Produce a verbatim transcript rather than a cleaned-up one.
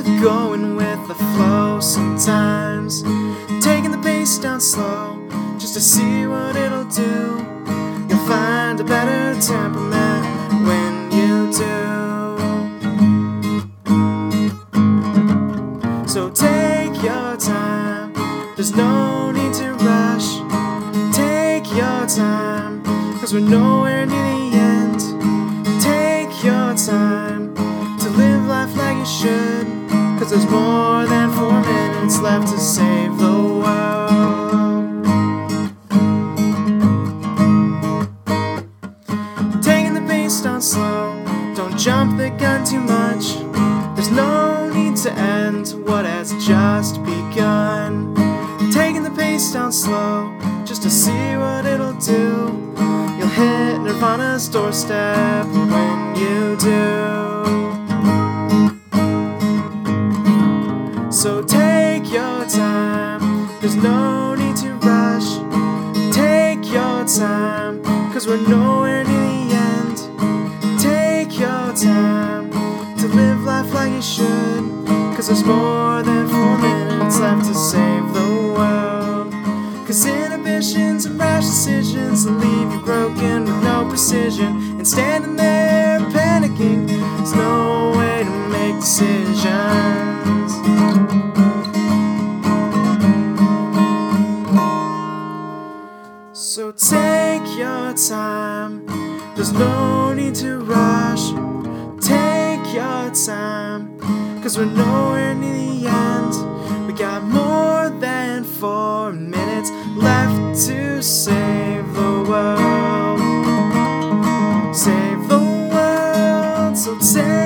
with going with the flow sometimes, taking the pace down slow just to see what it'll do. You'll find a better temperament when you do. So take your time, there's no need to rush. Take your time, cause we're nowhere near the end. Take your time to live life like you should, cause there's more than four minutes left to save the world. Taking the pace down slow, don't jump the gun too much. There's no need to end what has just begun. Taking the pace down slow just to see what it'll do. You'll hit Nirvana's doorstep when you do. So take your time, there's no need to rush. Take your time, cause we're nowhere near the end. Take your time to live life like you should, cause there's more than four minutes left to save the world. Cause inhibitions and rash decisions will leave you broken with no precision. And standing there panicking, there's no way to make decisions. So take your time, there's no need to rush. Take your time, cause we're nowhere near the end. We got more than four minutes left to save the world. Save the world, so take